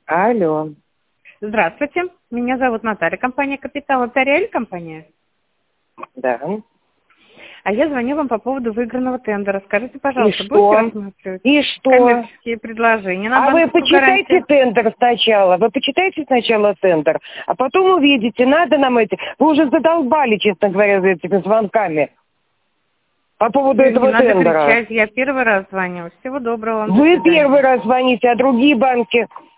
Алло. Здравствуйте, меня зовут Наталья, компания «Капитал». Это Ариэль компания? Да. А я звоню вам по поводу выигранного тендера. Скажите, И пожалуйста, что? будете рассматривать И что? коммерческие предложения на А вы банковскую почитайте гарантию? тендер сначала. Вы почитайте сначала тендер, а потом увидите, надо нам эти. Вы уже задолбали, честно говоря, за этими звонками. По поводу Не этого надо тендера. кричать, я первый раз звоню. Всего доброго вам, до Вы свидания. первый раз звоните, а другие банки